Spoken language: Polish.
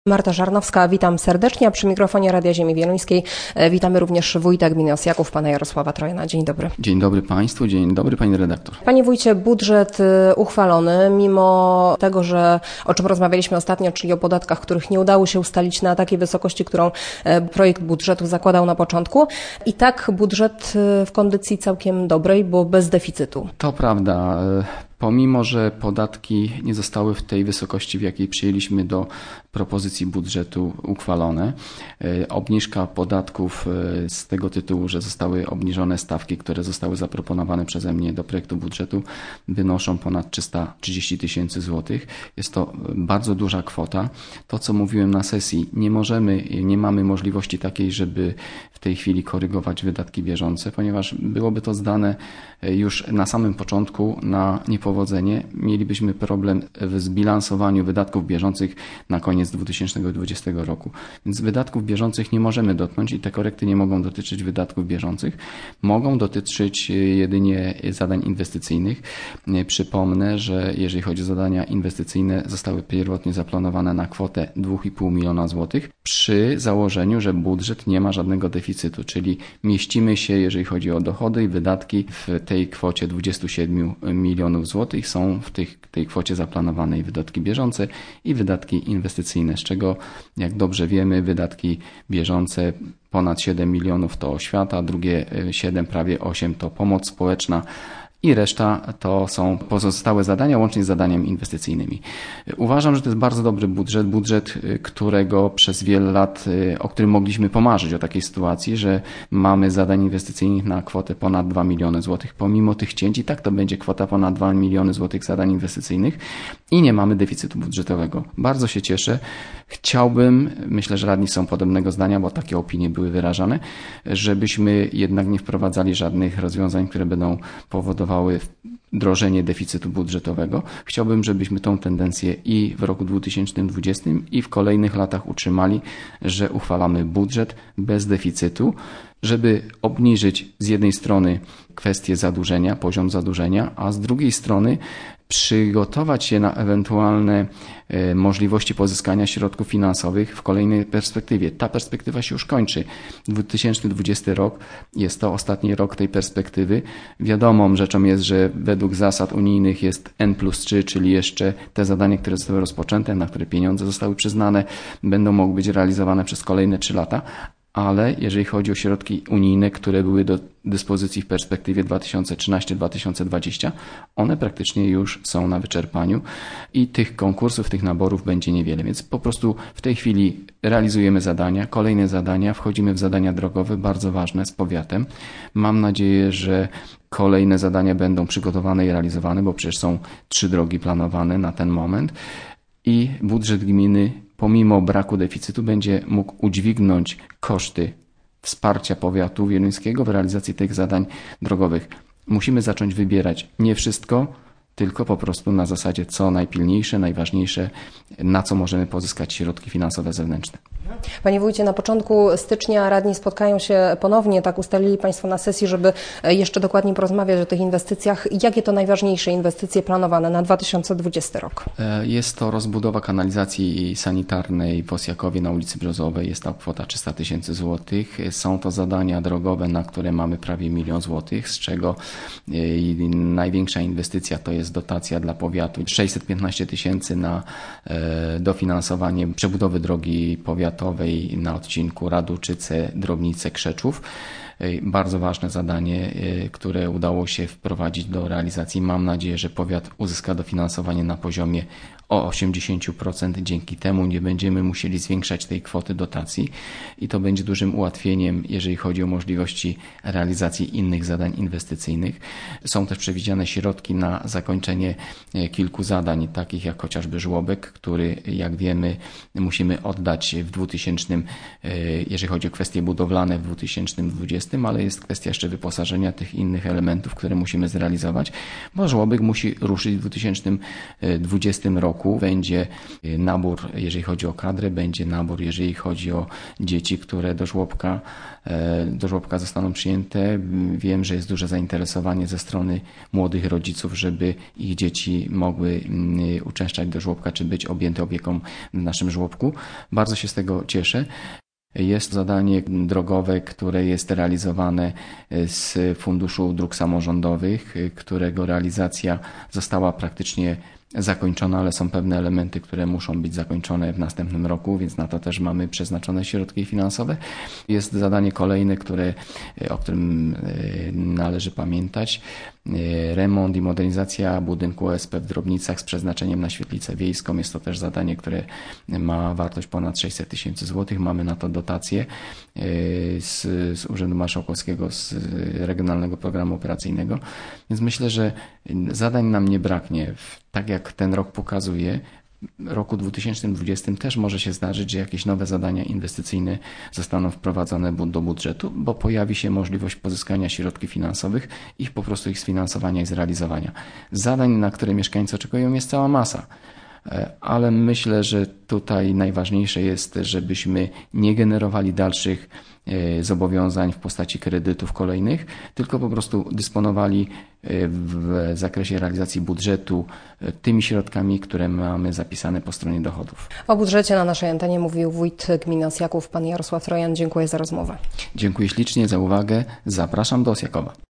Marta Żarnowska, witam serdecznie, a przy mikrofonie Radia Ziemi Wieluńskiej witamy również wójta gminy Osjaków, pana Jarosława Trojana. Dzień dobry. Dzień dobry Państwu, dzień dobry Pani redaktor. Panie wójcie, budżet uchwalony, mimo tego, że o czym rozmawialiśmy ostatnio, czyli o podatkach, których nie udało się ustalić na takiej wysokości, którą projekt budżetu zakładał na początku. I tak budżet w kondycji całkiem dobrej, bo bez deficytu. To prawda. Pomimo, że podatki nie zostały w tej wysokości, w jakiej przyjęliśmy do propozycji budżetu uchwalone, obniżka podatków z tego tytułu, że zostały obniżone stawki, które zostały zaproponowane przeze mnie do projektu budżetu, wynoszą ponad 330 tysięcy złotych. Jest to bardzo duża kwota. To, co mówiłem na sesji, nie mamy możliwości takiej, żeby w tej chwili korygować wydatki bieżące, ponieważ byłoby to zdane już na samym początku na niepowodzenie. Mielibyśmy problem w zbilansowaniu wydatków bieżących na koniec 2020 roku. Więc wydatków bieżących nie możemy dotknąć i te korekty nie mogą dotyczyć wydatków bieżących. Mogą dotyczyć jedynie zadań inwestycyjnych. Przypomnę, że jeżeli chodzi o zadania inwestycyjne, zostały pierwotnie zaplanowane na kwotę 2,5 miliona złotych przy założeniu, że budżet nie ma żadnego deficytu, czyli mieścimy się, jeżeli chodzi o dochody i wydatki, w tej kwocie 27 milionów złotych. Są w tej kwocie zaplanowane i wydatki bieżące i wydatki inwestycyjne, z czego, jak dobrze wiemy, wydatki bieżące ponad 7 milionów to oświata, drugie 7, prawie 8 to pomoc społeczna, i reszta to są pozostałe zadania, łącznie z zadaniami inwestycyjnymi. Uważam, że to jest bardzo dobry budżet, którego przez wiele lat, o którym mogliśmy pomarzyć, o takiej sytuacji, że mamy zadań inwestycyjnych na kwotę ponad 2 miliony złotych. Pomimo tych cięć i tak to będzie kwota ponad 2 miliony złotych zadań inwestycyjnych i nie mamy deficytu budżetowego. Bardzo się cieszę. Chciałbym, myślę, że radni są podobnego zdania, bo takie opinie były wyrażane, żebyśmy jednak nie wprowadzali żadnych rozwiązań, które będą powodowały wdrożenie deficytu budżetowego. Chciałbym, żebyśmy tą tendencję i w roku 2020 i w kolejnych latach utrzymali, że uchwalamy budżet bez deficytu, żeby obniżyć z jednej strony kwestię zadłużenia, poziom zadłużenia, a z drugiej strony przygotować się na ewentualne możliwości pozyskania środków finansowych w kolejnej perspektywie. Ta perspektywa się już kończy. 2020 rok jest to ostatni rok tej perspektywy. Wiadomą rzeczą jest, że według zasad unijnych jest N+3, czyli jeszcze te zadania, które zostały rozpoczęte, na które pieniądze zostały przyznane, będą mogły być realizowane przez kolejne 3 lata. Ale jeżeli chodzi o środki unijne, które były do dyspozycji w perspektywie 2013-2020, one praktycznie już są na wyczerpaniu i tych konkursów, tych naborów będzie niewiele. Więc po prostu w tej chwili realizujemy zadania, kolejne zadania, wchodzimy w zadania drogowe, bardzo ważne z powiatem. Mam nadzieję, że kolejne zadania będą przygotowane i realizowane, bo przecież są 3 drogi planowane na ten moment i budżet gminy pomimo braku deficytu będzie mógł udźwignąć koszty wsparcia powiatu wieluńskiego w realizacji tych zadań drogowych. Musimy zacząć wybierać nie wszystko, tylko po prostu na zasadzie co najpilniejsze, najważniejsze, na co możemy pozyskać środki finansowe zewnętrzne. Panie wójcie, na początku stycznia radni spotkają się ponownie, tak ustalili Państwo na sesji, żeby jeszcze dokładniej porozmawiać o tych inwestycjach. Jakie to najważniejsze inwestycje planowane na 2020 rok? Jest to rozbudowa kanalizacji sanitarnej w Osjakowie na ulicy Brzozowej. Jest to kwota 300 tysięcy złotych. Są to zadania drogowe, na które mamy prawie 1 milion złotych, z czego największa inwestycja to jest dotacja dla powiatu 615 tysięcy na dofinansowanie przebudowy drogi powiatowej na odcinku Raduczyce-Drobnice-Krzeczów. Bardzo ważne zadanie, które udało się wprowadzić do realizacji. Mam nadzieję, że powiat uzyska dofinansowanie na poziomie o 80%. Dzięki temu nie będziemy musieli zwiększać tej kwoty dotacji i to będzie dużym ułatwieniem, jeżeli chodzi o możliwości realizacji innych zadań inwestycyjnych. Są też przewidziane środki na zakończenie kilku zadań, takich jak chociażby żłobek, który, jak wiemy, musimy oddać w 2000, jeżeli chodzi o kwestie budowlane, w 2020, ale jest kwestia jeszcze wyposażenia tych innych elementów, które musimy zrealizować, bo żłobek musi ruszyć w 2020 roku. roku będzie nabór, jeżeli chodzi o kadrę, będzie nabór, jeżeli chodzi o dzieci, które do żłobka zostaną przyjęte. Wiem, że jest duże zainteresowanie ze strony młodych rodziców, żeby ich dzieci mogły uczęszczać do żłobka, czy być objęte opieką w naszym żłobku. Bardzo się z tego cieszę. Jest zadanie drogowe, które jest realizowane z Funduszu Dróg Samorządowych, którego realizacja została praktycznie zakończona, ale są pewne elementy, które muszą być zakończone w następnym roku, więc na to też mamy przeznaczone środki finansowe. Jest zadanie kolejne, o którym należy pamiętać. Remont i modernizacja budynku OSP w Drobnicach z przeznaczeniem na świetlicę wiejską. Jest to też zadanie, które ma wartość ponad 600 000 złotych. Mamy na to dotację z Urzędu Marszałkowskiego, z Regionalnego Programu Operacyjnego. Więc myślę, że zadań nam nie braknie. Tak jak ten rok pokazuje, w roku 2020 też może się zdarzyć, że jakieś nowe zadania inwestycyjne zostaną wprowadzone do budżetu, bo pojawi się możliwość pozyskania środków finansowych i po prostu ich sfinansowania i zrealizowania. Zadań, na które mieszkańcy oczekują, jest cała masa. Ale myślę, że tutaj najważniejsze jest, żebyśmy nie generowali dalszych zobowiązań w postaci kredytów kolejnych, tylko po prostu dysponowali w zakresie realizacji budżetu tymi środkami, które mamy zapisane po stronie dochodów. O budżecie na naszej antenie mówił wójt gminy Osjaków, pan Jarosław Rojan. Dziękuję za rozmowę. Dziękuję ślicznie za uwagę. Zapraszam do Osjakowa.